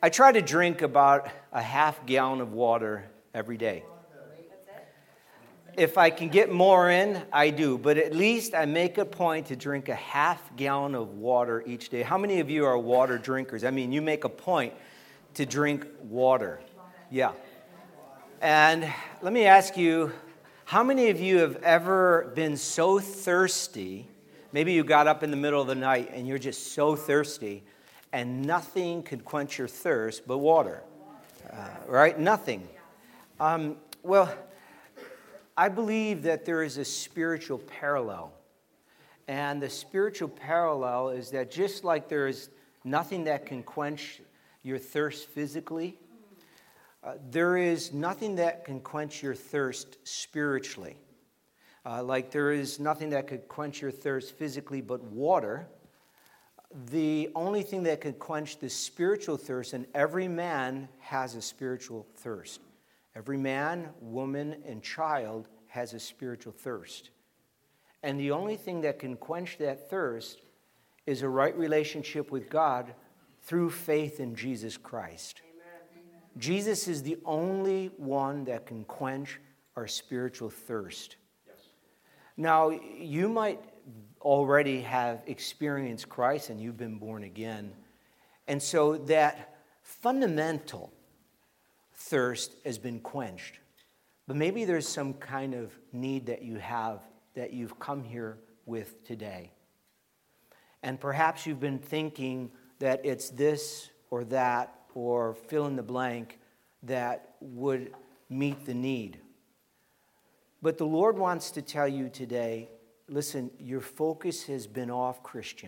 I try to drink about a half gallon of water every day. If I can get more in, I do. But at least I make a point to drink a half gallon of water each day. How many of you are water drinkers? I mean, you make a point to drink water. Yeah. And let me ask you, how many of you have ever been so thirsty? Maybe you got up in the middle of the night and you're just so thirsty and nothing could quench your thirst but water. Right? Nothing. Well, I believe that there is a spiritual parallel. And the spiritual parallel is that just like there is nothing that can quench your thirst physically, there is nothing that can quench your thirst spiritually. Like there is nothing that could quench your thirst physically but water. The only thing that can quench the spiritual thirst, and every man has a spiritual thirst. Every man, woman, and child has a spiritual thirst. And the only thing that can quench that thirst is a right relationship with God through faith in Jesus Christ. Amen. Jesus is the only one that can quench our spiritual thirst. Yes. Now, you might already have experienced Christ and you've been born again. And so that fundamental thirst has been quenched. But maybe there's some kind of need that you have that you've come here with today. And perhaps you've been thinking that it's this or that or fill in the blank that would meet the need. But the Lord wants to tell you today, listen, your focus has been off, Christian.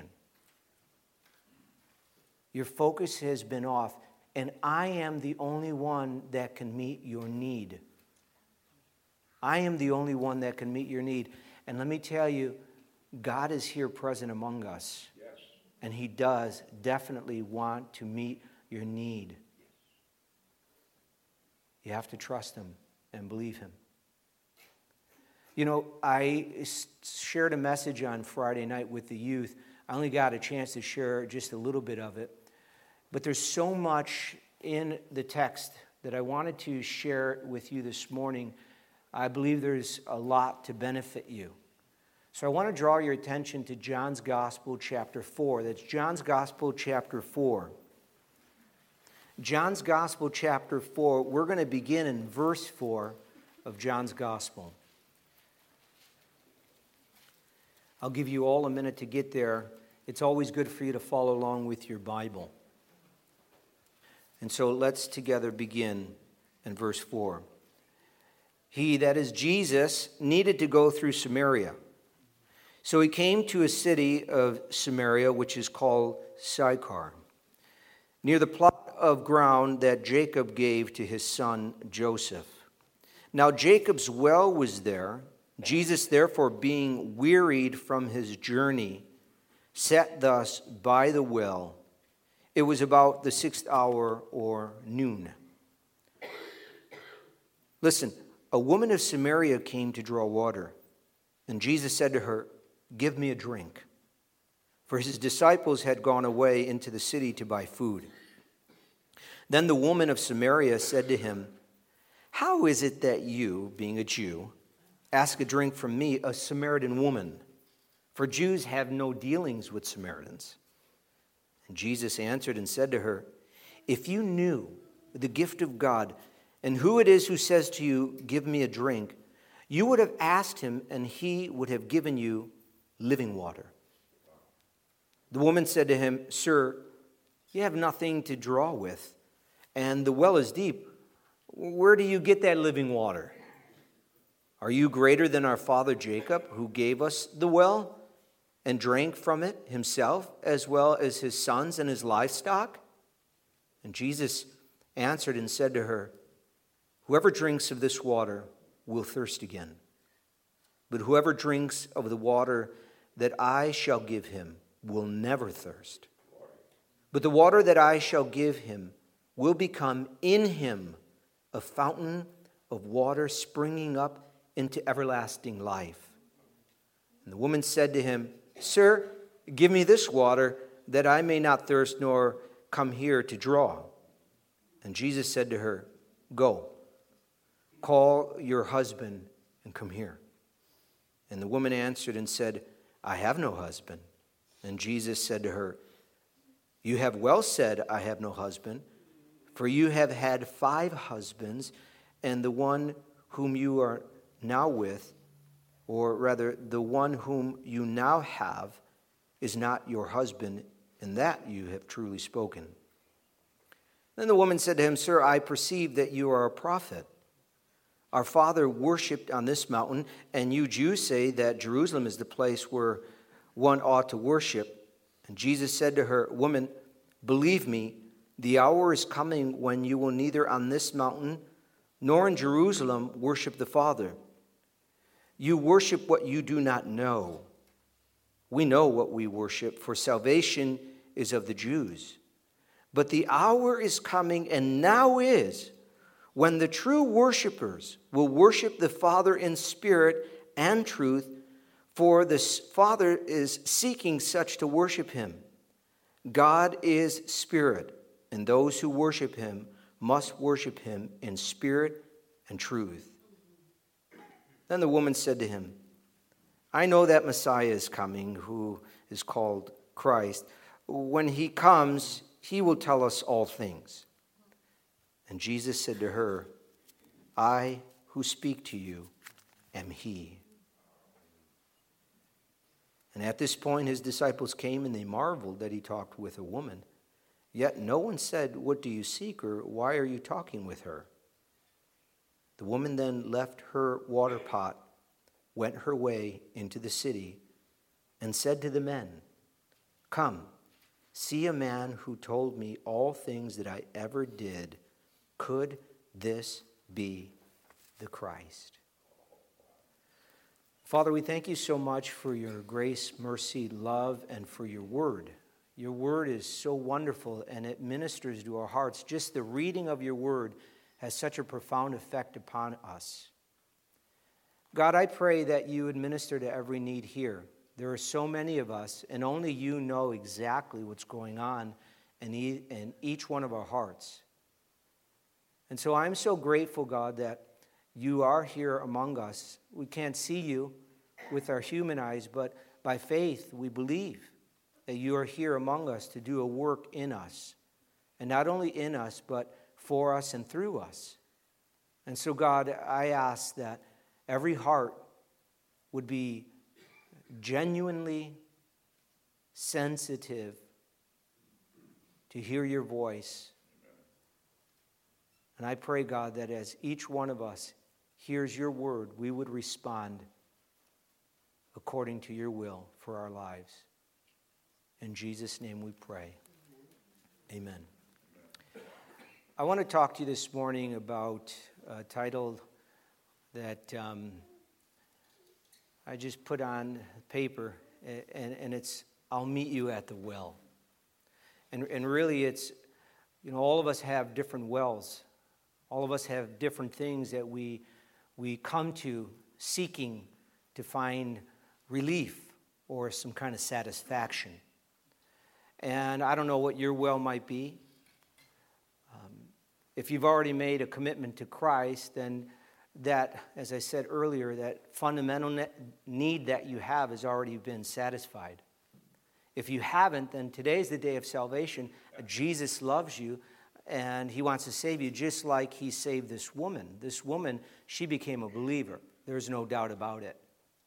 Your focus has been off. And I am the only one that can meet your need. I am the only one that can meet your need. And let me tell you, God is here present among us. Yes. And He does definitely want to meet your need. You have to trust Him and believe Him. You know, I shared a message on Friday night with the youth. I only got a chance to share just a little bit of it. But there's so much in the text that I wanted to share with you this morning. I believe there's a lot to benefit you. So I want to draw your attention to John's Gospel, chapter 4. That's John's Gospel, chapter 4. John's Gospel, chapter 4. We're going to begin in verse 4 of John's Gospel. I'll give you all a minute to get there. It's always good for you to follow along with your Bible. And so let's together begin in verse 4. He, that is Jesus, needed to go through Samaria. So he came to a city of Samaria, which is called Sychar, near the plot of ground that Jacob gave to his son Joseph. Now Jacob's well was there. Jesus, therefore, being wearied from his journey, sat thus by the well. It was about the 6th hour or noon. Listen, a woman of Samaria came to draw water, and Jesus said to her, "Give me a drink." For his disciples had gone away into the city to buy food. Then the woman of Samaria said to him, "How is it that you, being a Jew, ask a drink from me, a Samaritan woman? For Jews have no dealings with Samaritans." And Jesus answered and said to her, "If you knew the gift of God and who it is who says to you, 'Give me a drink,' you would have asked him, and he would have given you living water." The woman said to him, "Sir, you have nothing to draw with, and the well is deep. Where do you get that living water? Are you greater than our father Jacob, who gave us the well and drank from it himself, as well as his sons and his livestock?" And Jesus answered and said to her, "Whoever drinks of this water will thirst again. But whoever drinks of the water that I shall give him will never thirst. But the water that I shall give him will become in him a fountain of water springing up into everlasting life." And the woman said to him, "Sir, give me this water, that I may not thirst nor come here to draw." And Jesus said to her, "Go, call your husband and come here." And the woman answered and said, "I have no husband." And Jesus said to her, "You have well said, 'I have no husband,' for you have had 5 husbands, and the one whom you are now with, or rather the one whom you now have, is not your husband, and that you have truly spoken." Then the woman said to him, "Sir, I perceive that you are a prophet. Our father worshipped on this mountain, and you Jews say that Jerusalem is the place where one ought to worship." And Jesus said to her, "Woman, believe me, the hour is coming when you will neither on this mountain nor in Jerusalem worship the Father. You worship what you do not know. We know what we worship, for salvation is of the Jews. But the hour is coming, and now is, when the true worshipers will worship the Father in spirit and truth, for the Father is seeking such to worship him. God is spirit, and those who worship him must worship him in spirit and truth." Then the woman said to him, "I know that Messiah is coming, who is called Christ. When he comes, he will tell us all things." And Jesus said to her, "I who speak to you am he." And at this point his disciples came, and they marveled that he talked with a woman. Yet no one said, "What do you seek?" or "Why are you talking with her?" The woman then left her water pot, went her way into the city, and said to the men, "Come, see a man who told me all things that I ever did. Could this be the Christ?" Father, we thank you so much for your grace, mercy, love, and for your word. Your word is so wonderful, and it ministers to our hearts. Just the reading of your word has such a profound effect upon us. God, I pray that you would minister to every need here. There are so many of us, and only you know exactly what's going on in each one of our hearts. And so I'm so grateful, God, that you are here among us. We can't see you with our human eyes, but by faith we believe that you are here among us to do a work in us. And not only in us, but for us and through us. And so, God, I ask that every heart would be genuinely sensitive to hear your voice. And I pray, God, that as each one of us hears your word, we would respond according to your will for our lives. In Jesus' name we pray. Amen. I want to talk to you this morning about a title that I just put on paper, and it's "I'll Meet You at the Well." And really it's, all of us have different wells. All of us have different things that we come to seeking to find relief or some kind of satisfaction. And I don't know what your well might be. If you've already made a commitment to Christ, then that, as I said earlier, that fundamental need that you have has already been satisfied. If you haven't, then today's the day of salvation. Jesus loves you, and he wants to save you just like he saved this woman. This woman, she became a believer. There's no doubt about it.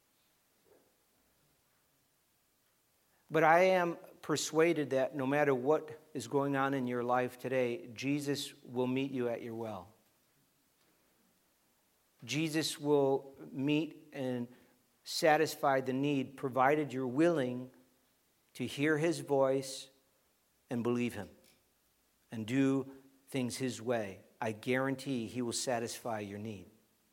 But I am persuaded that no matter what is going on in your life today, Jesus will meet you at your well. Jesus will meet and satisfy the need, provided you're willing to hear his voice and believe him and do things his way. I guarantee he will satisfy your need.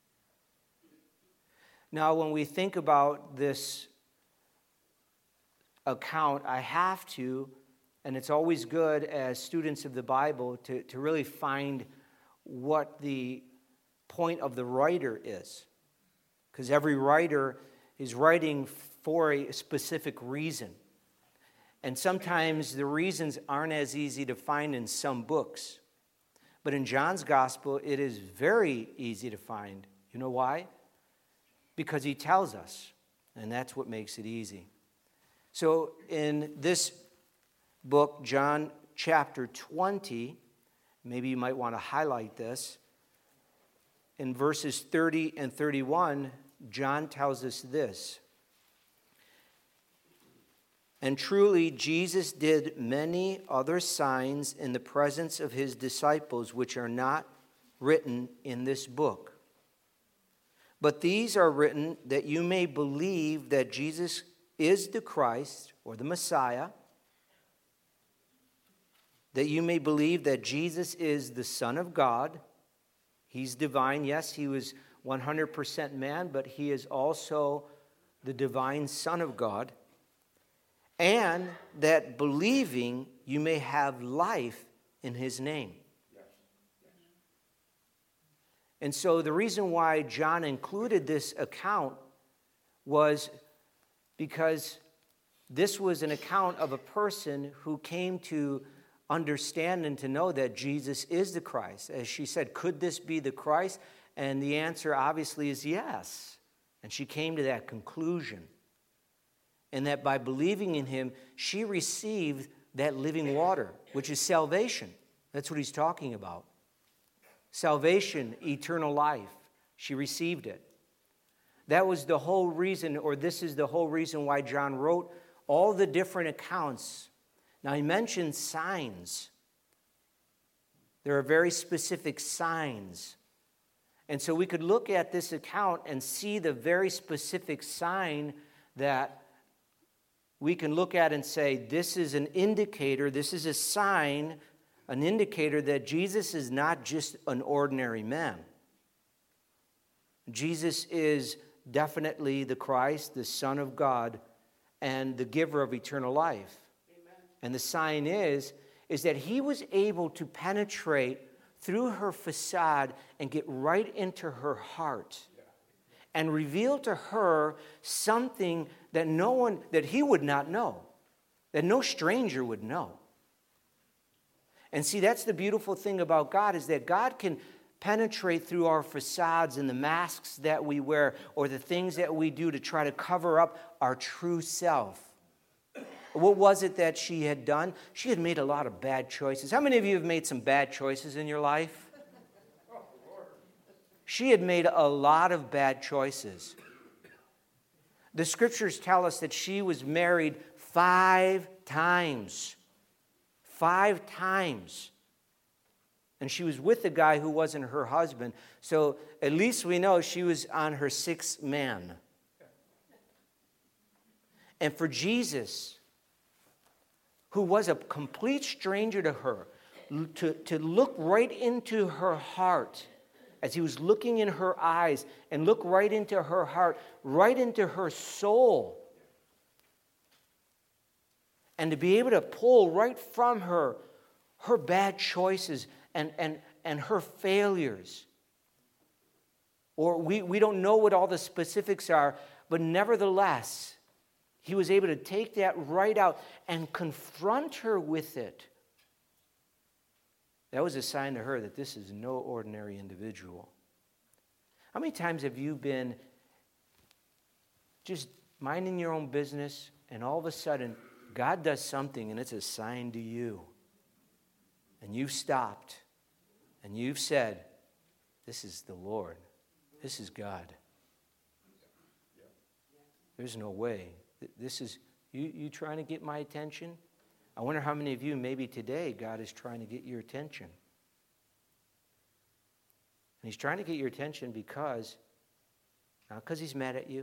Now, when we think about this account, I have to, and it's always good as students of the Bible to really find what the point of the writer is. Because every writer is writing for a specific reason. And sometimes the reasons aren't as easy to find in some books. But in John's gospel, it is very easy to find. You know why? Because he tells us, and that's what makes it easy. So in this book, John chapter 20, maybe you might want to highlight this. In verses 30 and 31, John tells us this. And truly, Jesus did many other signs in the presence of his disciples, which are not written in this book. But these are written that you may believe that Jesus is the Christ, or the Messiah, that you may believe that Jesus is the Son of God. He's divine. Yes, he was 100% man, but he is also the divine Son of God. And that believing you may have life in his name. And so the reason why John included this account was because this was an account of a person who came to understand and to know that Jesus is the Christ. As she said, could this be the Christ? And the answer obviously is yes. And she came to that conclusion. And that by believing in him, she received that living water, which is salvation. That's what he's talking about. Salvation, eternal life. She received it. That was the whole reason, or this is the whole reason why John wrote all the different accounts. Now, he mentioned signs. There are very specific signs. And so we could look at this account and see the very specific sign that we can look at and say, this is an indicator, this is a sign, an indicator that Jesus is not just an ordinary man. Jesus is definitely the Christ, the Son of God, and the giver of eternal life. Amen. And the sign is that he was able to penetrate through her facade and get right into her heart. And reveal to her something that he would not know, that no stranger would know. And see, that's the beautiful thing about God, is that God can penetrate through our facades and the masks that we wear or the things that we do to try to cover up our true self. What was it that she had done? She had made a lot of bad choices. How many of you have made some bad choices in your life? She had made a lot of bad choices. The scriptures tell us that she was married 5 times. 5 times. And she was with a guy who wasn't her husband. So at least we know she was on her 6th man. And for Jesus, who was a complete stranger to her, to look right into her heart, as he was looking in her eyes and look right into her heart, right into her soul, and to be able to pull right from her bad choices and her failures. Or we don't know what all the specifics are, but nevertheless, he was able to take that right out and confront her with it. That was a sign to her that this is no ordinary individual. How many times have you been just minding your own business, and all of a sudden God does something and it's a sign to you? And you've stopped and you've said, this is the Lord. This is God. There's no way. This is, you trying to get my attention? I wonder how many of you, maybe today, God is trying to get your attention. And he's trying to get your attention because, not because he's mad at you,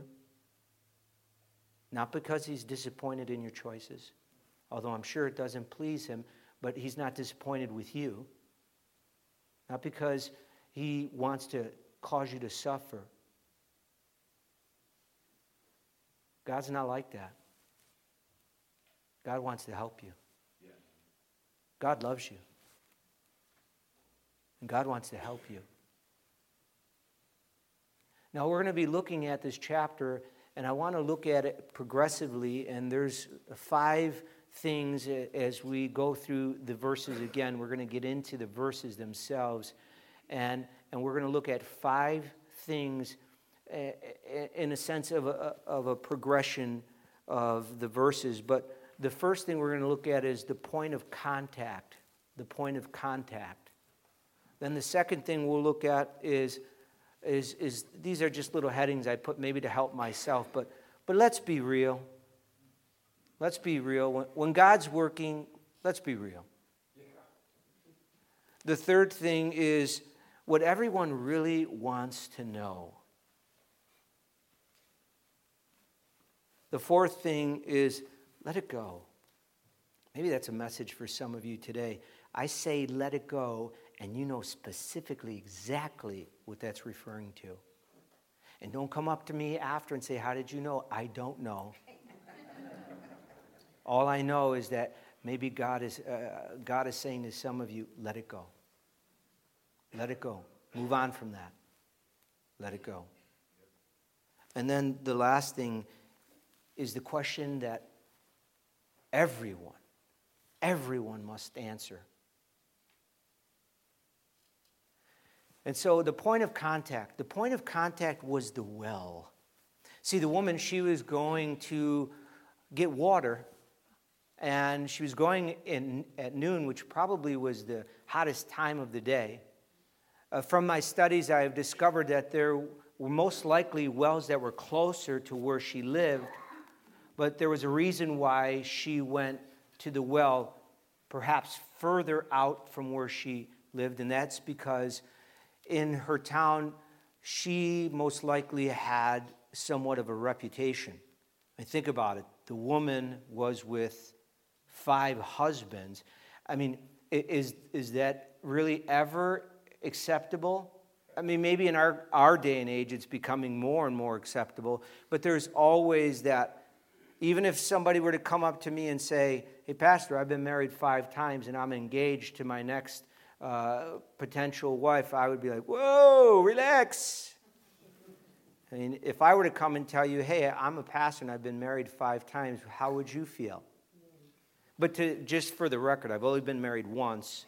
not because he's disappointed in your choices, although I'm sure it doesn't please him, but he's not disappointed with you. Not because he wants to cause you to suffer. God's not like that. God wants to help you. God loves you. And God wants to help you. Now, we're going to be looking at this chapter, and I want to look at it progressively, and there's 5 things as we go through the verses again. We're going to get into the verses themselves, and we're going to look at 5 things in a sense of a progression of the verses. But the first thing we're going to look at is the point of contact. The point of contact. Then the second thing we'll look at is these are just little headings I put maybe to help myself, but let's be real. Let's be real. When God's working, let's be real. The third thing is what everyone really wants to know. The fourth thing is let it go. Maybe that's a message for some of you today. I say let it go, and you know specifically exactly what that's referring to. And don't come up to me after and say, how did you know? I don't know. All I know is that maybe God is saying to some of you, let it go. Let it go. Move on from that. Let it go. And then the last thing is the question that everyone must answer. And so the point of contact was the well. See, the woman, she was going to get water, and she was going in at noon, which probably was the hottest time of the day. From my studies, I have discovered that there were most likely wells that were closer to where she lived, but there was a reason why she went to the well perhaps further out from where she lived, and that's because in her town, she most likely had somewhat of a reputation. And think about it. The woman was with 5 husbands. I mean, is that really ever acceptable? I mean, maybe in our day and age, it's becoming more and more acceptable. But there's always that, even if somebody were to come up to me and say, hey, Pastor, I've been married 5 times and I'm engaged to my next potential wife, I would be like, whoa, relax. I mean, if I were to come and tell you, hey, I'm a pastor and I've been married 5 times, how would you feel? But just for the record, I've only been married once,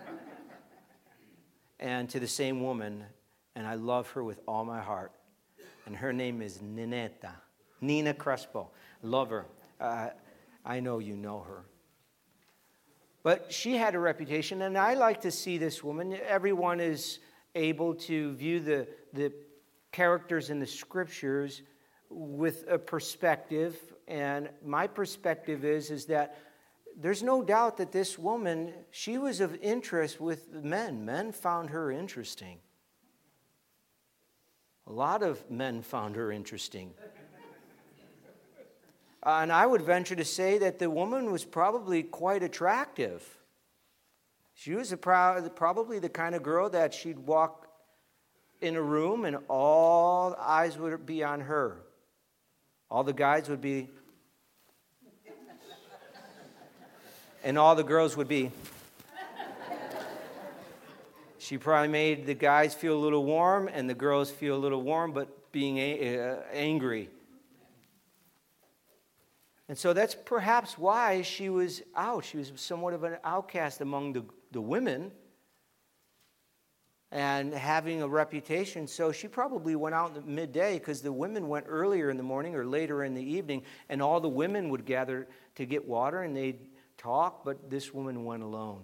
and to the same woman, and I love her with all my heart. And her name is Nina Crespo. Love her. I know you know her. But she had a reputation, and I like to see this woman. Everyone is able to view the characters in the Scriptures with a perspective, and my perspective is that there's no doubt that this woman, she was of interest with men. Men found her interesting. A lot of men found her interesting. And I would venture to say that the woman was probably quite attractive. She was probably the kind of girl that she'd walk in a room and all eyes would be on her. All the guys would be, and all the girls would be. She probably made the guys feel a little warm and the girls feel a little warm, but being angry. And so that's perhaps why she was out. She was somewhat of an outcast among the women and having a reputation. So she probably went out in midday because the women went earlier in the morning or later in the evening, and all the women would gather to get water and they'd talk, but this woman went alone.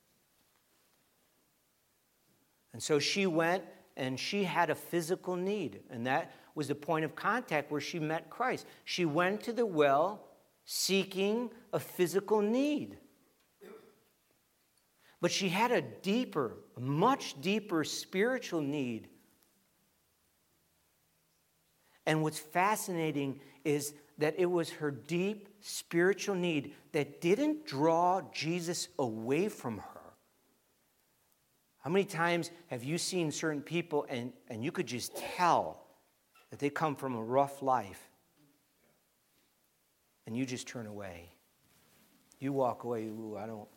And so she went and she had a physical need, and that was the point of contact where she met Christ. She went to the well seeking a physical need. But she had a deeper, much deeper spiritual need. And what's fascinating is that it was her deep spiritual need that didn't draw Jesus away from her. How many times have you seen certain people and you could just tell that they come from a rough life? And you just turn away. You walk away. Ooh, I don't.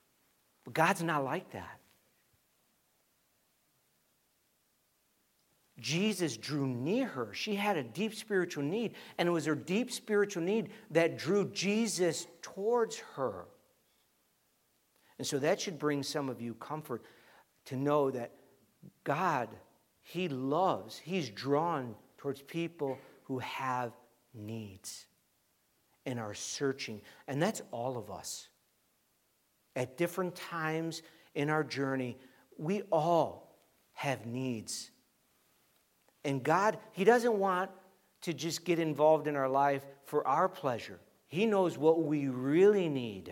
But God's not like that. Jesus drew near her. She had a deep spiritual need, and it was her deep spiritual need that drew Jesus towards her. And so that should bring some of you comfort to know that God, He loves, He's drawn towards people who have needs and are searching. And that's all of us. At different times in our journey, we all have needs. And God, He doesn't want to just get involved in our life for our pleasure. He knows what we really need.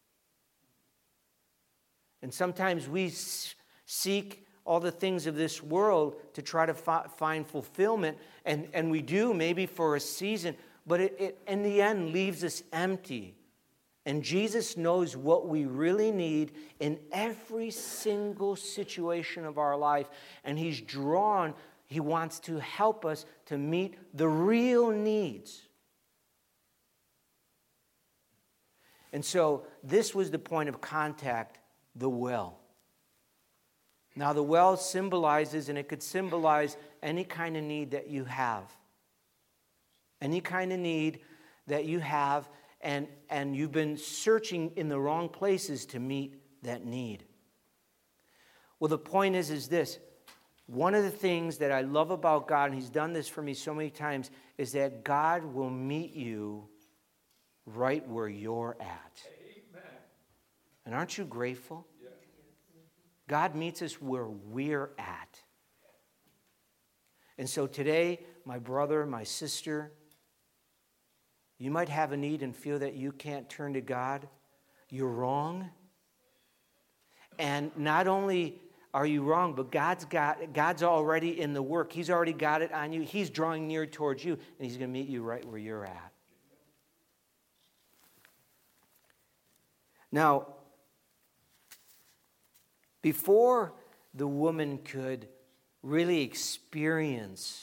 And sometimes we seek all the things of this world to try to find fulfillment. And we do, maybe for a season, but it in the end leaves us empty. And Jesus knows what we really need in every single situation of our life. And He's drawn, He wants to help us to meet the real needs. And so this was the point of contact, the well. Now the well symbolizes, and it could symbolize any kind of need that you have. Any kind of need that you have, and you've been searching in the wrong places to meet that need. Well, the point is this. One of the things that I love about God, and He's done this for me so many times, is that God will meet you right where you're at. Amen. And aren't you grateful? Yeah. God meets us where we're at. And so today, my brother, my sister, you might have a need and feel that you can't turn to God. You're wrong. And not only are you wrong, but God's already in the work. He's already got it on you. He's drawing near towards you, and He's going to meet you right where you're at. Now, before the woman could really experience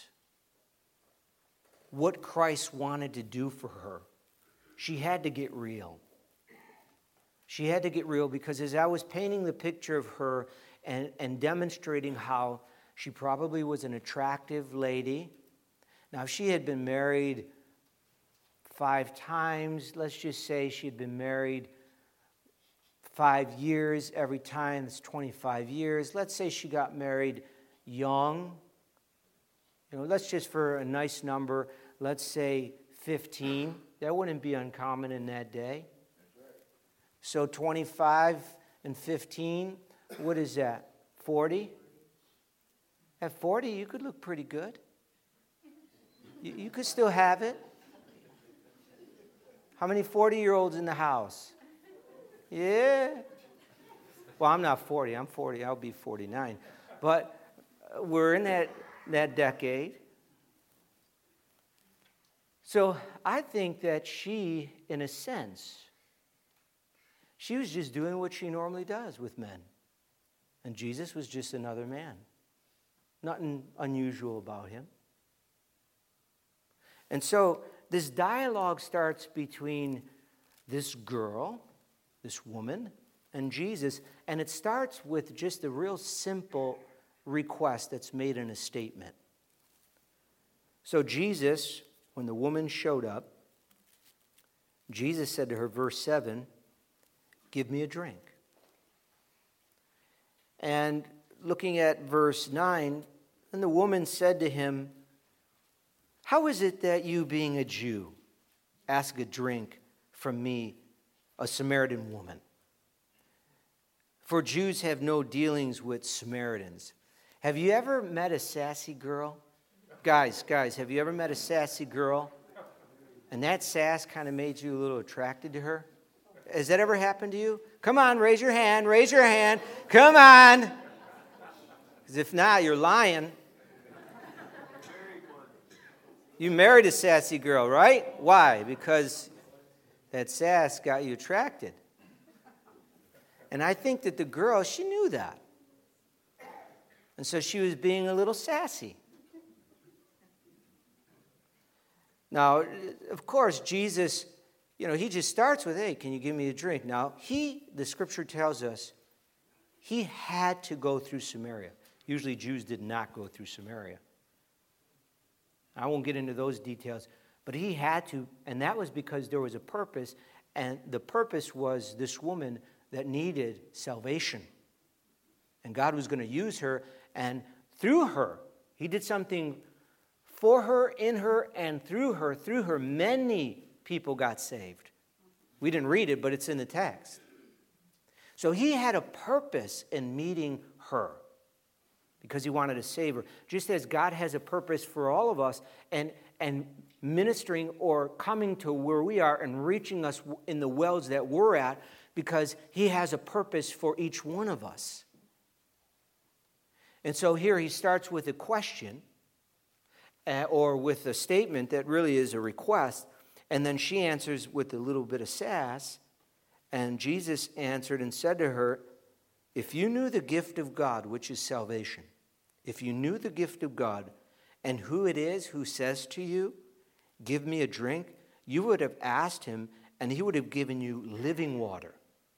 what Christ wanted to do for her, she had to get real. She had to get real because as I was painting the picture of her and demonstrating how she probably was an attractive lady. Now, if she had been married 5 times, let's just say she had been married 5 years every time, that's 25 years. Let's say she got married young. Let's just for a nice number, let's say 15. That wouldn't be uncommon in that day. So 25 and 15, what is that? 40? At 40, you could look pretty good. You could still have it. How many 40-year-olds in the house? Yeah. Well, I'm not 40. I'm 40. I'll be 49. But we're in that decade. So I think that she, in a sense, she was just doing what she normally does with men. And Jesus was just another man. Nothing unusual about him. And so this dialogue starts between this girl, this woman, and Jesus. And it starts with just a real simple request that's made in a statement. So Jesus, when the woman showed up, Jesus said to her, verse 7, "Give me a drink." And looking at verse 9, and the woman said to him, "How is it that you, being a Jew, ask a drink from me, a Samaritan woman? For Jews have no dealings with Samaritans." Have you ever met a sassy girl? Guys, have you ever met a sassy girl? And that sass kind of made you a little attracted to her? Has that ever happened to you? Come on, raise your hand. Raise your hand. Come on. Because if not, you're lying. You married a sassy girl, right? Why? Because that sass got you attracted. And I think that the girl, she knew that. And so she was being a little sassy. Now, of course, Jesus, he just starts with, "Hey, can you give me a drink?" Now, the scripture tells us, he had to go through Samaria. Usually Jews did not go through Samaria. I won't get into those details, but he had to, and that was because there was a purpose, and the purpose was this woman that needed salvation. And God was going to use her, and through her, he did something for her, in her, and through her, many people got saved. We didn't read it, but it's in the text. So he had a purpose in meeting her because he wanted to save her. Just as God has a purpose for all of us and ministering or coming to where we are and reaching us in the wells that we're at, because he has a purpose for each one of us. And so here he starts with a question or with a statement that really is a request. And then she answers with a little bit of sass. And Jesus answered and said to her, if you knew the gift of God, which is salvation, if you knew the gift of God and who it is who says to you, give me a drink, you would have asked him and he would have given you living water.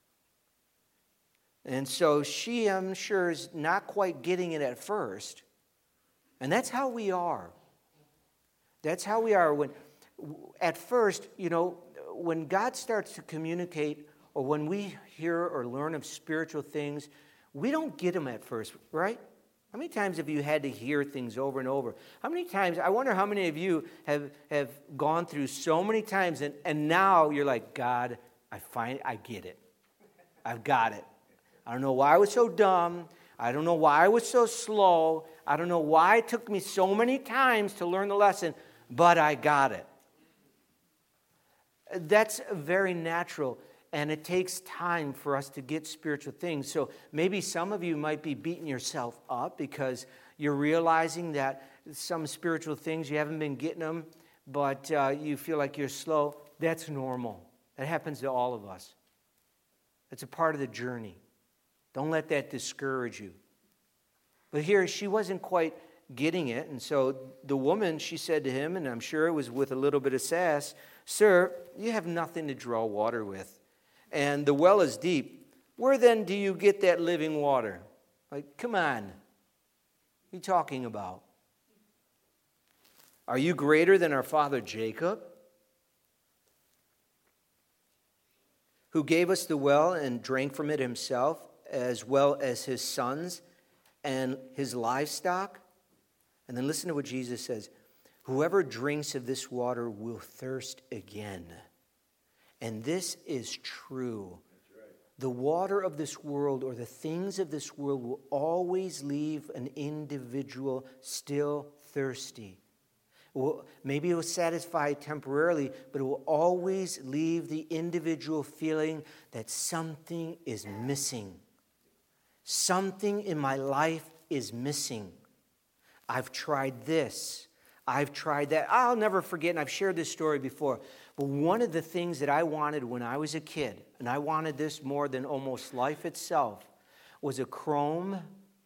And so she, I'm sure, is not quite getting it at first. And that's how we are. That's how we are. When, at first, when God starts to communicate, or when we hear or learn of spiritual things, we don't get them at first, right? How many times have you had to hear things over and over? How many times, I wonder how many of you have gone through so many times, and now you're like, God, I get it. I've got it. I don't know why I was so dumb. I don't know why I was so slow. I don't know why it took me so many times to learn the lesson, but I got it. That's very natural, and it takes time for us to get spiritual things. So maybe some of you might be beating yourself up because you're realizing that some spiritual things, you haven't been getting them, but you feel like you're slow. That's normal. That happens to all of us. It's a part of the journey. Don't let that discourage you. But here, she wasn't quite getting it. And so the woman, she said to him, and I'm sure it was with a little bit of sass, sir, you have nothing to draw water with, and the well is deep. Where then do you get that living water? Like, come on. What are you talking about? Are you greater than our father Jacob, who gave us the well and drank from it himself, as well as his sons and his livestock? And then listen to what Jesus says. Whoever drinks of this water will thirst again. And this is true. That's right. The water of this world or the things of this world will always leave an individual still thirsty. Maybe it will satisfy temporarily, but it will always leave the individual feeling that something is missing. Something in my life is missing. I've tried this. I've tried that. I'll never forget, and I've shared this story before, but one of the things that I wanted when I was a kid, and I wanted this more than almost life itself, was a chrome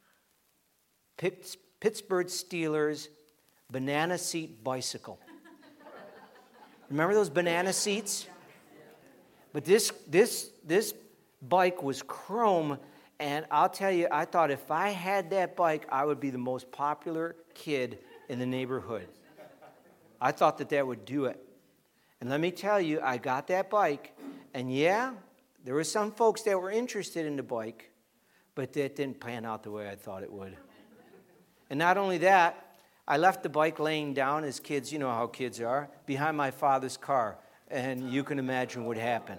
Pittsburgh Steelers banana seat bicycle. Remember those banana seats? But this bike was chrome. And I'll tell you, I thought if I had that bike, I would be the most popular kid in the neighborhood. I thought that would do it. And let me tell you, I got that bike. And yeah, there were some folks that were interested in the bike, but that didn't pan out the way I thought it would. And not only that, I left the bike laying down as kids, you know how kids are, behind my father's car. And you can imagine what happened.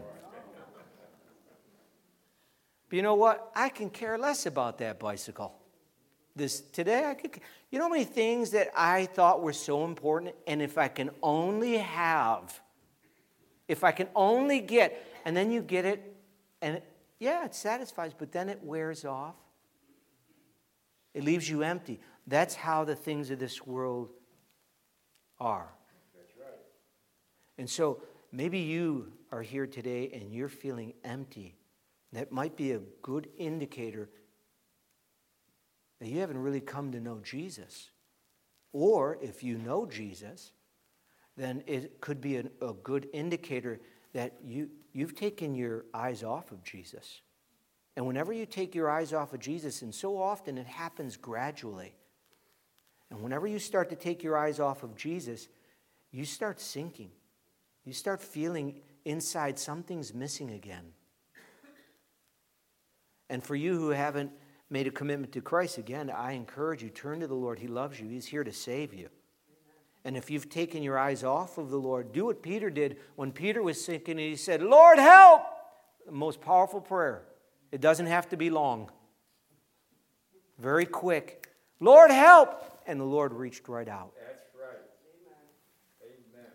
But you know what? I can care less about that bicycle. Today, you know how many things that I thought were so important, and if I can only get, and then you get it, and it satisfies, but then it wears off. It leaves you empty. That's how the things of this world are. That's right. And so maybe you are here today and you're feeling empty. That might be a good indicator that you haven't really come to know Jesus. Or if you know Jesus, then it could be a good indicator that you've taken your eyes off of Jesus. And whenever you take your eyes off of Jesus, and so often it happens gradually, And whenever you start to take your eyes off of Jesus, you start sinking. You start feeling inside something's missing again. And for you who haven't made a commitment to Christ, again, I encourage you, turn to the Lord. He loves you. He's here to save you. And if you've taken your eyes off of the Lord, do what Peter did when Peter was sinking and he said, Lord, help! The most powerful prayer. It doesn't have to be long. Very quick. Lord, help! And the Lord reached right out. That's right. Amen.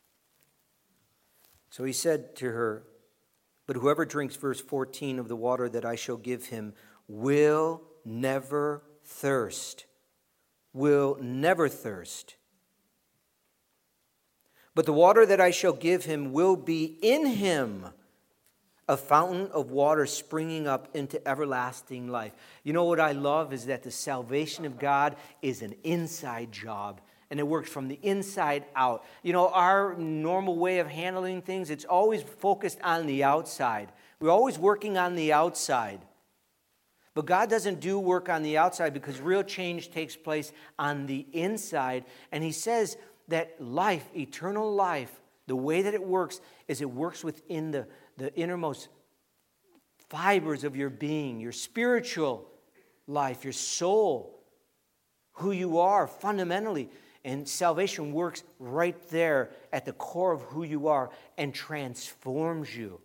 So he said to her, but whoever drinks, verse 14, of the water that I shall give him will never thirst. Will never thirst. But the water that I shall give him will be in him a fountain of water springing up into everlasting life. You know what I love is that the salvation of God is an inside job. And it works from the inside out. You know, our normal way of handling things, it's always focused on the outside. We're always working on the outside. But God doesn't do work on the outside because real change takes place on the inside. And he says that life, eternal life, the way that it works is it works within the innermost fibers of your being, your spiritual life, your soul, who you are fundamentally. And salvation works right there at the core of who you are and transforms you.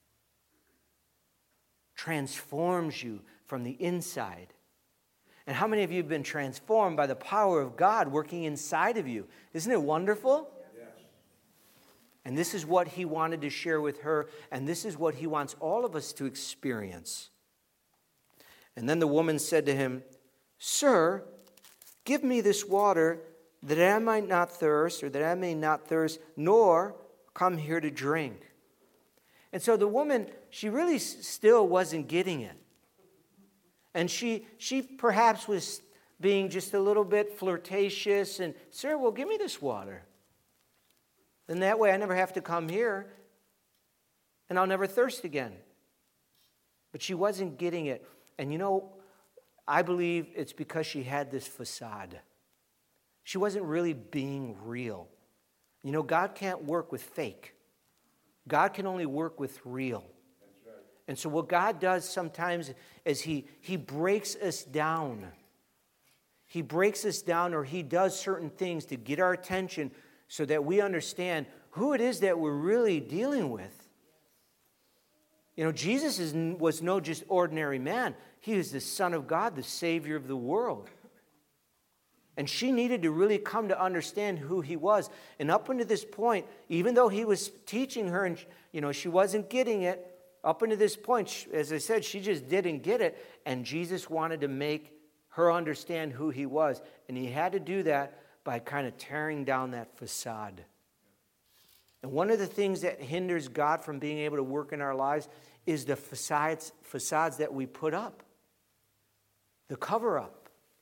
Transforms you from the inside. And how many of you have been transformed by the power of God working inside of you? Isn't it wonderful? Yes. And this is what he wanted to share with her, and this is what he wants all of us to experience. And then the woman said to him, Sir, give me this water that I might not thirst, or that I may not thirst, nor come here to drink. And so the woman, she really still wasn't getting it. And she perhaps was being just a little bit flirtatious and, Sir, well, give me this water. Then that way I never have to come here and I'll never thirst again. But she wasn't getting it. And you know, I believe it's because she had this facade. She wasn't really being real. You know, God can't work with fake. God can only work with real. That's right. And so what God does sometimes is he breaks us down. He breaks us down, or he does certain things to get our attention so that we understand who it is that we're really dealing with. You know, Jesus was no just ordinary man. He is the Son of God, the Savior of the world. And she needed to really come to understand who he was. And up until this point, even though he was teaching her and, you know, she wasn't getting it, up until this point, as I said, she just didn't get it. And Jesus wanted to make her understand who he was. And he had to do that by kind of tearing down that facade. And one of the things that hinders God from being able to work in our lives is the facades that we put up, the cover up.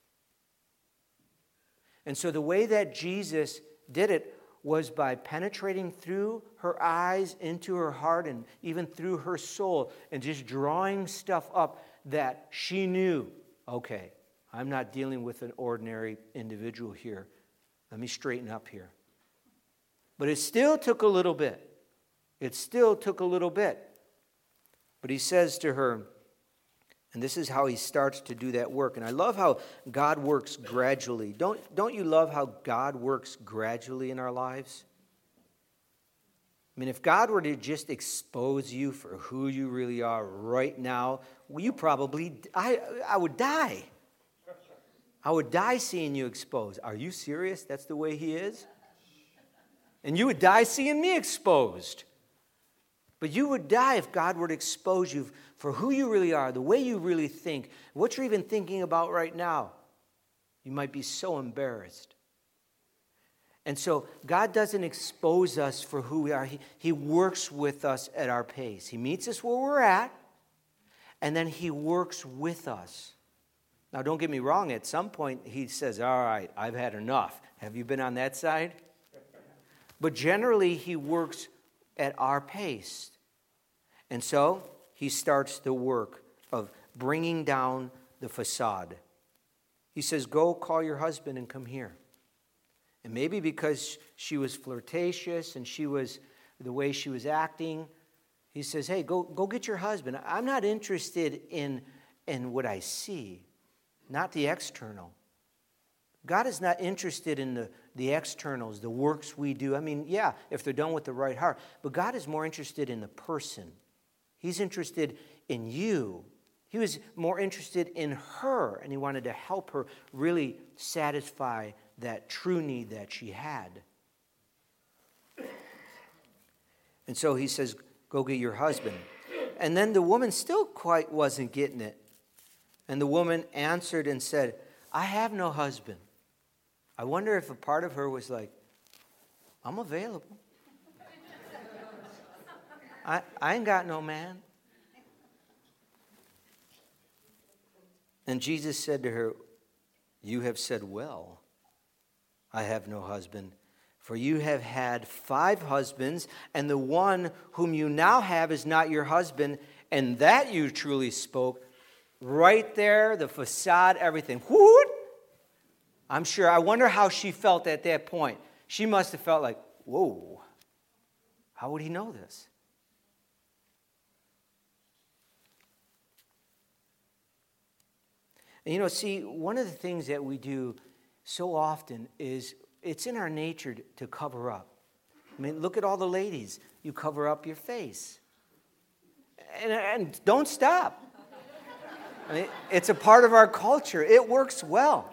And so the way that Jesus did it was by penetrating through her eyes into her heart and even through her soul and just drawing stuff up that she knew, okay, I'm not dealing with an ordinary individual here. Let me straighten up here. But it still took a little bit. It still took a little bit. But he says to her, and this is how he starts to do that work. And I love how God works gradually. Don't you love how God works gradually in our lives? I mean, if God were to just expose you for who you really are right now, well, you probably, I would die. I would die seeing you exposed. Are you serious? That's the way he is? And you would die seeing me exposed. But you would die if God were to expose you for who you really are, the way you really think, what you're even thinking about right now. You might be so embarrassed. And so God doesn't expose us for who we are. He works with us at our pace. He meets us where we're at, and then he works with us. Now, don't get me wrong. At some point, he says, all right, I've had enough. Have you been on that side? But generally, he works at our pace. And so he starts the work of bringing down the facade. He says, go call your husband and come here. And maybe because she was flirtatious and she was the way she was acting, he says, hey, go get your husband. I'm not interested in what I see, not the external. God is not interested in the externals, the works we do. I mean, yeah, if they're done with the right heart. But God is more interested in the person. He's interested in you. He was more interested in her, and he wanted to help her really satisfy that true need that she had. And so he says, go get your husband. And then the woman still quite wasn't getting it. And the woman answered and said, I have no husband. I wonder if a part of her was like, I'm available. I ain't got no man. And Jesus said to her, you have said well, I have no husband. For you have had 5 husbands, and the one whom you now have is not your husband, and that you truly spoke. Right there, the facade, everything. Whoop! I'm sure, I wonder how she felt at that point. She must have felt like, whoa, how would he know this? And see, one of the things that we do so often is it's in our nature to cover up. I mean, look at all the ladies. You cover up your face. And don't stop. I mean, it's a part of our culture. It works well.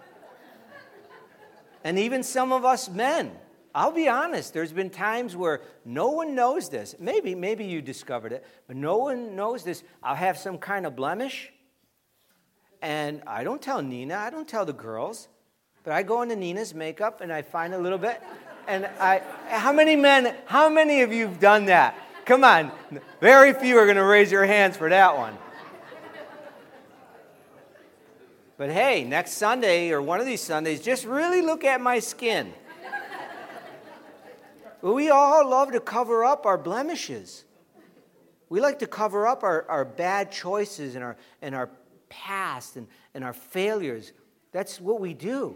And even some of us men, I'll be honest, there's been times where no one knows this. Maybe you discovered it, but no one knows this. I'll have some kind of blemish, and I don't tell Nina, I don't tell the girls, but I go into Nina's makeup and I find a little bit, and how many of you have done that? Come on, very few are going to raise your hands for that one. But hey, next Sunday or one of these Sundays, just really look at my skin. We all love to cover up our blemishes. We like to cover up our bad choices and our past and our failures. That's what we do.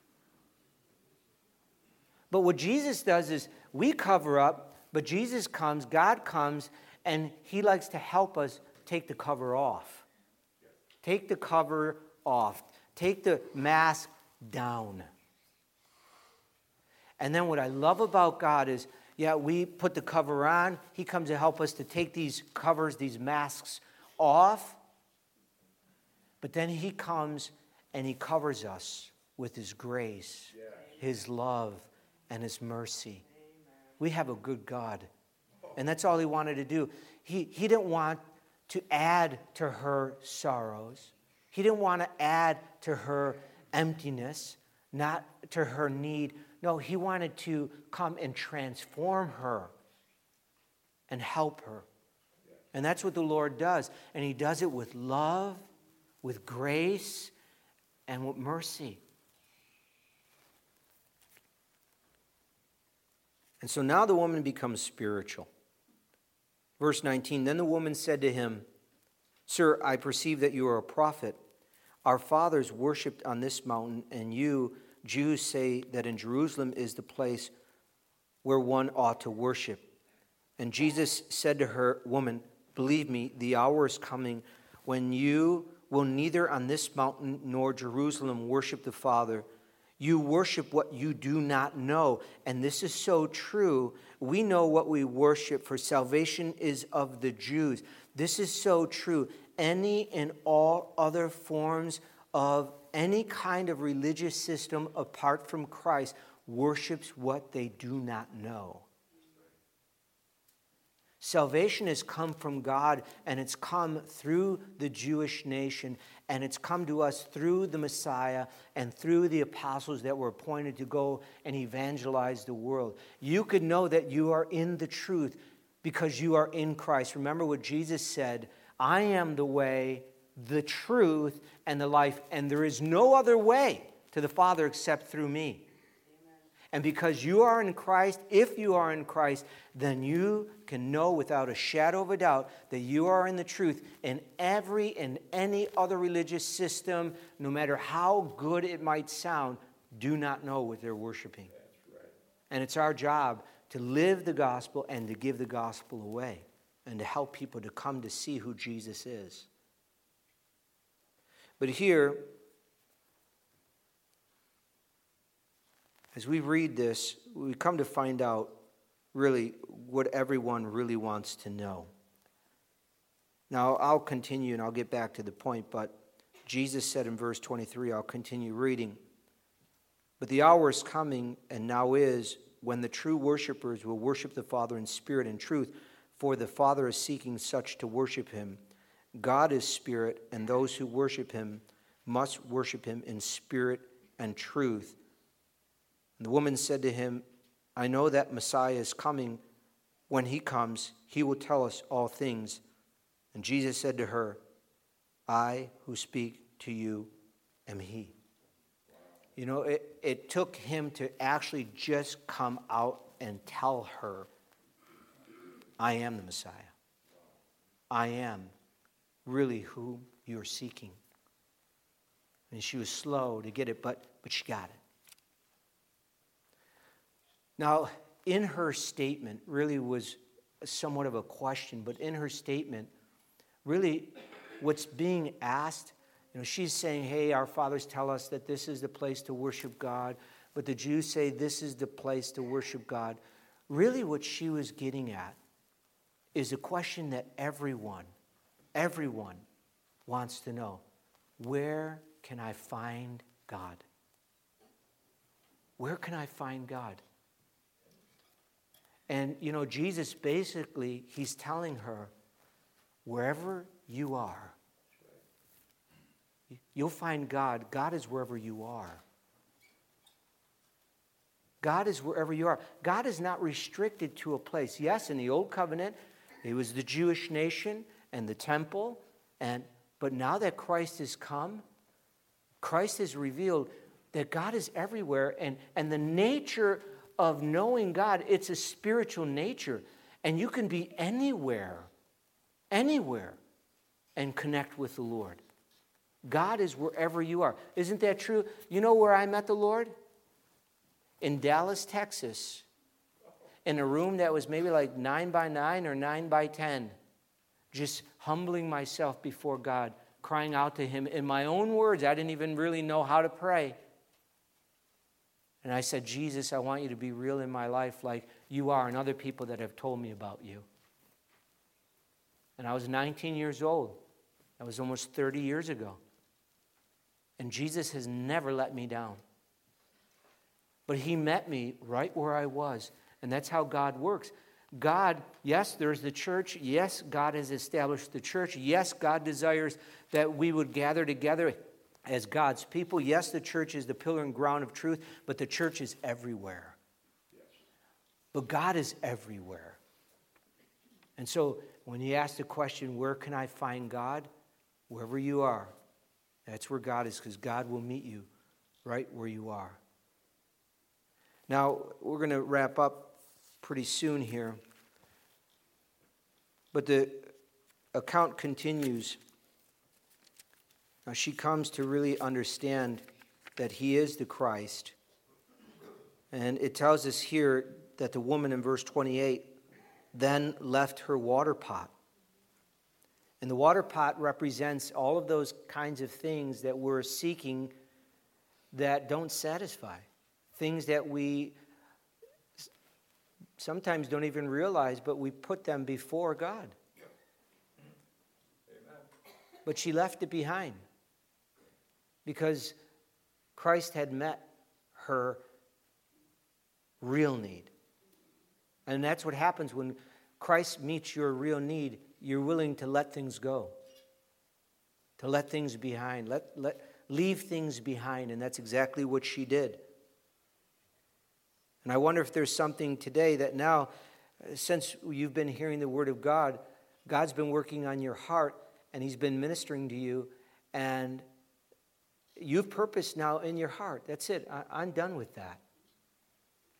But what Jesus does is we cover up, but Jesus comes, God comes, and he likes to help us take the cover off. Take the cover off. Take the mask down. And then what I love about God is, we put the cover on. He comes to help us to take these covers, these masks off. But then he comes and he covers us with his grace, his love, and his mercy. We have a good God. And that's all he wanted to do. He didn't want to add to her sorrows. He didn't want to add to her emptiness, not to her need. No, he wanted to come and transform her and help her. And that's what the Lord does. And he does it with love, with grace, and with mercy. And so now the woman becomes spiritual. Verse 19, then the woman said to him, Sir, I perceive that you are a prophet. Our fathers worshipped on this mountain, and you, Jews, say that in Jerusalem is the place where one ought to worship. And Jesus said to her, Woman, believe me, the hour is coming when you will neither on this mountain nor Jerusalem worship the Father. You worship what you do not know. And this is so true. We know what we worship, for salvation is of the Jews. This is so true. Any and all other forms of any kind of religious system apart from Christ worships what they do not know. Salvation has come from God, and it's come through the Jewish nation, and it's come to us through the Messiah and through the apostles that were appointed to go and evangelize the world. You could know that you are in the truth because you are in Christ. Remember what Jesus said, I am the way, the truth, and the life, and there is no other way to the Father except through me. Amen. And because you are in Christ, if you are in Christ, then you can know without a shadow of a doubt that you are in the truth. And any other religious system, no matter how good it might sound, do not know what they're worshiping. That's right. And it's our job to live the gospel and to give the gospel away and to help people to come to see who Jesus is. But here, as we read this, we come to find out really what everyone really wants to know. Now, I'll continue and I'll get back to the point, but Jesus said in verse 23, I'll continue reading. But the hour is coming, and now is, when the true worshipers will worship the Father in spirit and truth, for the Father is seeking such to worship him. God is spirit, and those who worship him must worship him in spirit and truth. And the woman said to him, I know that Messiah is coming. When he comes, he will tell us all things. And Jesus said to her, I who speak to you am he. You know, it took him to actually just come out and tell her, I am the Messiah. I am really who you're seeking. And she was slow to get it, but she got it. Now, in her statement, really was somewhat of a question, but in her statement, really what's being asked, you know, she's saying, hey, our fathers tell us that this is the place to worship God, but the Jews say this is the place to worship God. Really what she was getting at is a question that everyone wants to know. Where can I find God? Where can I find God? And, you know, Jesus basically, he's telling her, wherever you are, you'll find God. God is wherever you are. God is wherever you are. God is not restricted to a place. Yes, in the Old Covenant, it was the Jewish nation and the temple. But now that Christ has come, Christ has revealed that God is everywhere. And the nature of knowing God, it's a spiritual nature. And you can be anywhere, and connect with the Lord. God is wherever you are. Isn't that true? You know where I met the Lord? In Dallas, Texas. In a room that was maybe like 9 by 9 or 9 by 10. Just humbling myself before God, crying out to him in my own words. I didn't even really know how to pray. And I said, Jesus, I want you to be real in my life like you are and other people that have told me about you. And I was 19 years old. That was almost 30 years ago. And Jesus has never let me down. But he met me right where I was. And that's how God works. God, yes, there's the church. Yes, God has established the church. Yes, God desires that we would gather together as God's people. Yes, the church is the pillar and ground of truth, but the church is everywhere. Yes. But God is everywhere. And so when you ask the question, where can I find God? Wherever you are, that's where God is, because God will meet you right where you are. Now, we're going to wrap up pretty soon here. But the account continues. Now, she comes to really understand that he is the Christ. And it tells us here that the woman in verse 28 then left her water pot. And the water pot represents all of those kinds of things that we're seeking that don't satisfy. Things that we sometimes don't even realize, but we put them before God. Amen. But she left it behind because Christ had met her real need. And that's what happens when Christ meets your real need. You're willing to let things go, to let things behind, leave things behind, and that's exactly what she did. And I wonder if there's something today that now, since you've been hearing the word of God, God's been working on your heart, and he's been ministering to you, and you've purposed now in your heart. That's it. I'm done with that.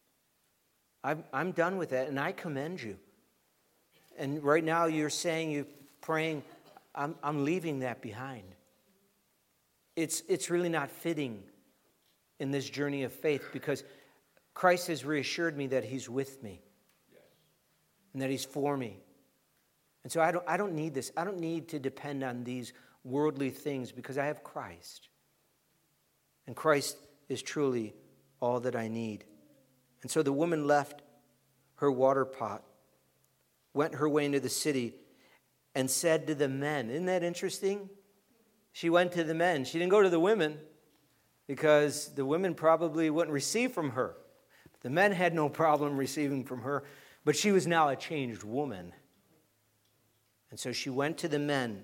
I'm done with that, and I commend you. And right now you're saying, you're praying, I'm leaving that behind. It's really not fitting in this journey of faith, because Christ has reassured me that he's with me. Yes. And that he's for me. And so I don't need this. I don't need to depend on these worldly things, because I have Christ. And Christ is truly all that I need. And so the woman left her water pot, went her way into the city, and said to the men. Isn't that interesting? She went to the men. She didn't go to the women, because the women probably wouldn't receive from her. The men had no problem receiving from her, but she was now a changed woman. And so she went to the men,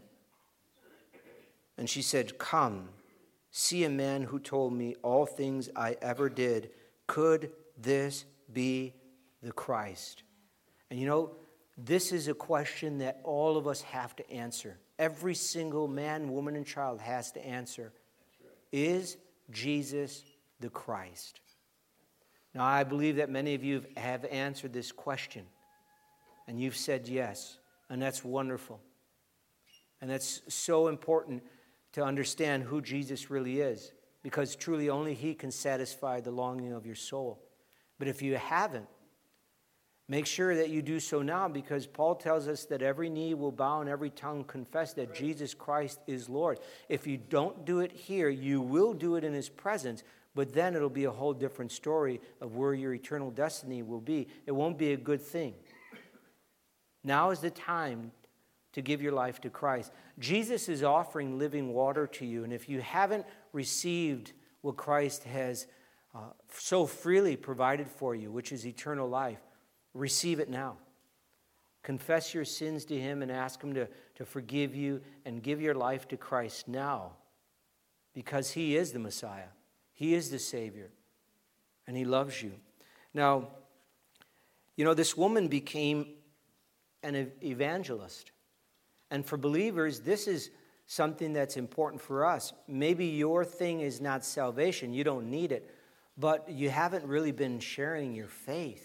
and she said, "Come, see a man who told me all things I ever did. Could this be the Christ?" And you know, this is a question that all of us have to answer. Every single man, woman, and child has to answer. Is Jesus the Christ? Now, I believe that many of you have answered this question, and you've said yes, and that's wonderful. And that's so important to understand who Jesus really is, because truly only he can satisfy the longing of your soul. But if you haven't, make sure that you do so now, because Paul tells us that every knee will bow and every tongue confess that Jesus Christ is Lord. If you don't do it here, you will do it in his presence, but then it'll be a whole different story of where your eternal destiny will be. It won't be a good thing. Now is the time to give your life to Christ. Jesus is offering living water to you, and if you haven't received what Christ has so freely provided for you, which is eternal life, receive it now. Confess your sins to him and ask him to forgive you, and give your life to Christ now, because he is the Messiah. He is the Savior, and he loves you. Now, you know, this woman became an evangelist. And for believers, this is something that's important for us. Maybe your thing is not salvation. You don't need it. But you haven't really been sharing your faith.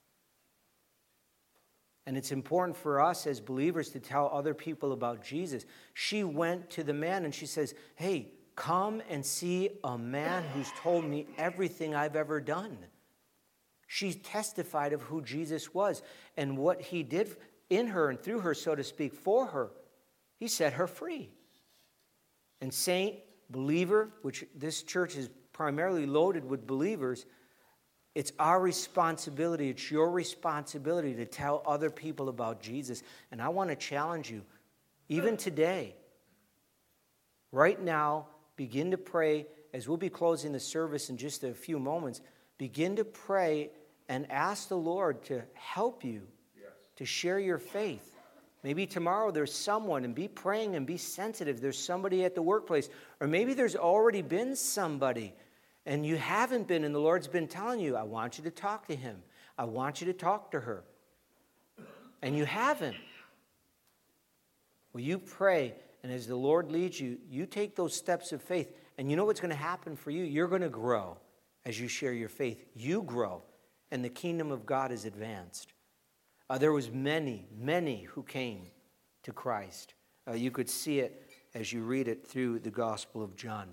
And it's important for us as believers to tell other people about Jesus. She went to the man and she says, "Hey, come and see a man who's told me everything I've ever done." She testified of who Jesus was and what he did in her and through her, so to speak, for her. He set her free. And saint, believer, which this church is primarily loaded with believers, it's our responsibility, it's your responsibility to tell other people about Jesus. And I want to challenge you, even today, right now, begin to pray, as we'll be closing the service in just a few moments. Begin to pray and ask the Lord to help you to share your faith. Maybe tomorrow there's someone, and be praying and be sensitive. There's somebody at the workplace, or maybe there's already been somebody and you haven't been, and the Lord's been telling you, "I want you to talk to him. I want you to talk to her." And you haven't. Well, you pray, and as the Lord leads you, you take those steps of faith. And you know what's going to happen for you? You're going to grow as you share your faith. You grow, and the kingdom of God is advanced. There was many, many who came to Christ. You could see it as you read it through the Gospel of John.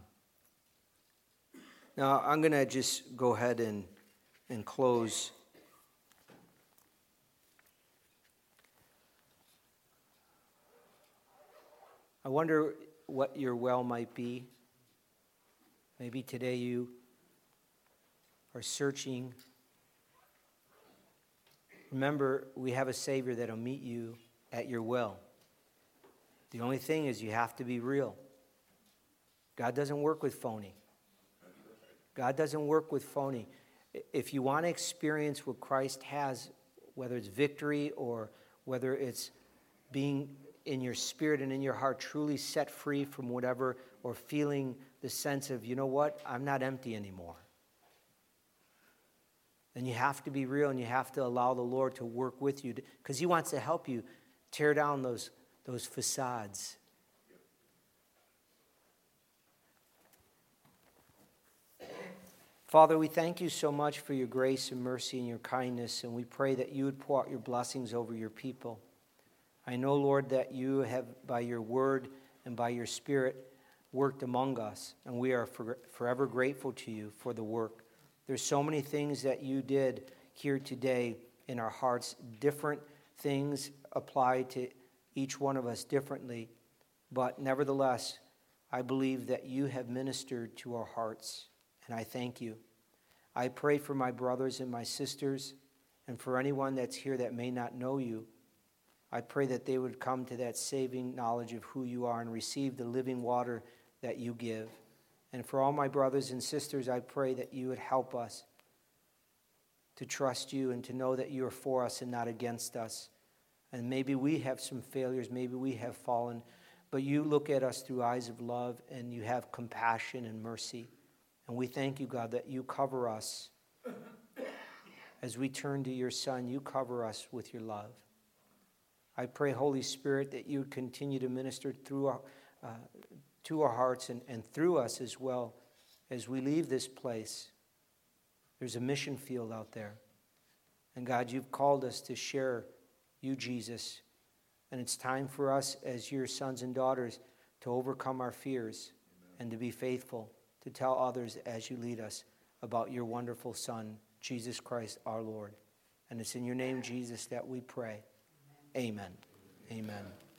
Now, I'm going to just go ahead and close. I wonder what your well might be. Maybe today you are searching. Remember, we have a Savior that will meet you at your well. The only thing is you have to be real. God doesn't work with phony. God doesn't work with phony. If you want to experience what Christ has, whether it's victory or whether it's being in your spirit and in your heart truly set free from whatever, or feeling the sense of, you know what, I'm not empty anymore, then you have to be real, and you have to allow the Lord to work with you, because he wants to help you tear down those facades. Father, we thank you so much for your grace and mercy and your kindness, and we pray that you would pour out your blessings over your people. I know, Lord, that you have, by your word and by your Spirit, worked among us, and we are forever grateful to you for the work. There's so many things that you did here today in our hearts. Different things apply to each one of us differently, but nevertheless, I believe that you have ministered to our hearts, and I thank you. I pray for my brothers and my sisters, and for anyone that's here that may not know you. I pray that they would come to that saving knowledge of who you are and receive the living water that you give. And for all my brothers and sisters, I pray that you would help us to trust you and to know that you are for us and not against us. And maybe we have some failures, maybe we have fallen, but you look at us through eyes of love and you have compassion and mercy. And we thank you, God, that you cover us. As we turn to your Son, you cover us with your love. I pray, Holy Spirit, that you would continue to minister through to our hearts and through us as well as we leave this place. There's a mission field out there. And God, you've called us to share you, Jesus. And it's time for us as your sons and daughters to overcome our fears. Amen. And to be faithful, to tell others as you lead us about your wonderful Son, Jesus Christ our Lord. And it's in your name, Jesus, that we pray. Amen. Amen. Amen.